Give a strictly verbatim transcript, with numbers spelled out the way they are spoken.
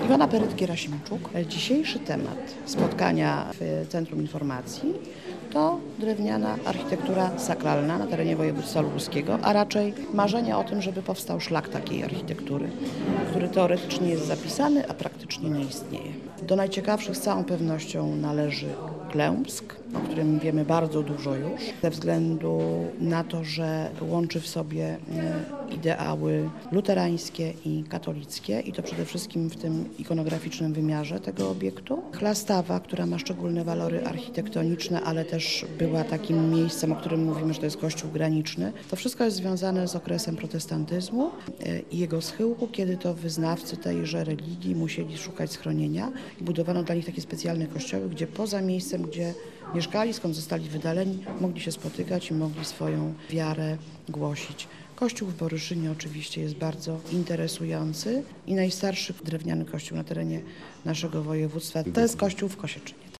Iwona Peryt-Gerasimczuk. Dzisiejszy temat spotkania w Centrum Informacji to drewniana architektura sakralna na terenie województwa lubuskiego, a raczej marzenia o tym, żeby powstał szlak takiej architektury, który teoretycznie jest zapisany, a praktycznie nie istnieje. Do najciekawszych z całą pewnością należy Klębsk, o którym wiemy bardzo dużo już, ze względu na to, że łączy w sobie ideały luterańskie i katolickie i to przede wszystkim w tym ikonograficznym wymiarze tego obiektu. Chlastawa, która ma szczególne walory architektoniczne, ale też była takim miejscem, o którym mówimy, że to jest kościół graniczny. To wszystko jest związane z okresem protestantyzmu i jego schyłku, kiedy to wyznawcy tejże religii musieli szukać schronienia i budowano dla nich takie specjalne kościoły, gdzie poza miejscem, gdzie mieszkali, skąd zostali wydaleni, mogli się spotykać i mogli swoją wiarę głosić. Kościół w Boryszynie oczywiście jest bardzo interesujący i najstarszy drewniany kościół na terenie naszego województwa to jest kościół w Kosieczynie.